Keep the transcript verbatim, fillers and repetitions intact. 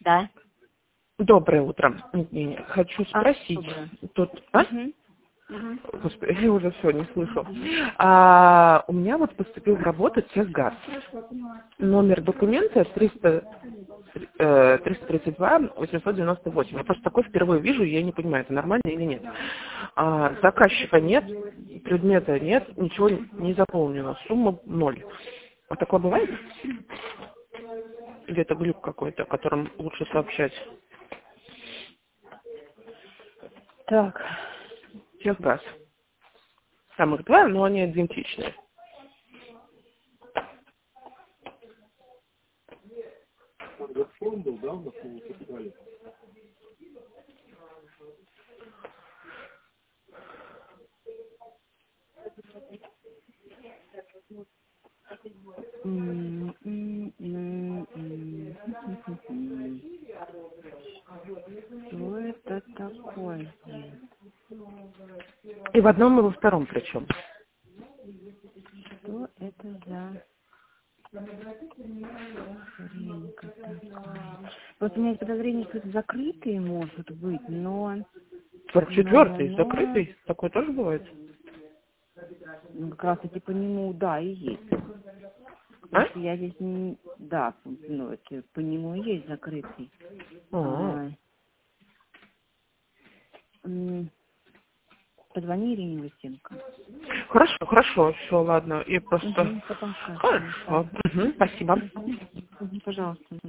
Да. Доброе утро. Не, хочу спросить. А, Тут, а? угу. Угу. Господи, я уже все не слышу. А, у меня вот поступил в работу техгаз. Номер документа триста, э, триста тридцать два восемьсот девяносто восемь. Я просто такой впервые вижу, я не понимаю, это нормально или нет. А, заказчика нет, предмета нет, ничего не заполнено, сумма ноль. Вот такое бывает? Или это глюк какой-то, о котором лучше сообщать? Так. Техгаз. Там их два, но они идентичные. Газпром был, да, у нас не покупали? М, м, м, м. Что это такое? И в одном, и во втором причем. Что это за хренька такая? Вот у меня есть подозрение, что это закрытые может быть, но... сорок Но, но, четвёртый, но... закрытый, такой тоже бывает. Ну, как раз таки по нему, да, и есть. А? Потому что я здесь не... Да, ну, это по нему и есть закрытый. А, А, м, позвони Ирине Лысенко. Хорошо, хорошо, все, ладно. И просто... Угу, потом скажешь. Хорошо. Мгм, спасибо. Мгм, пожалуйста.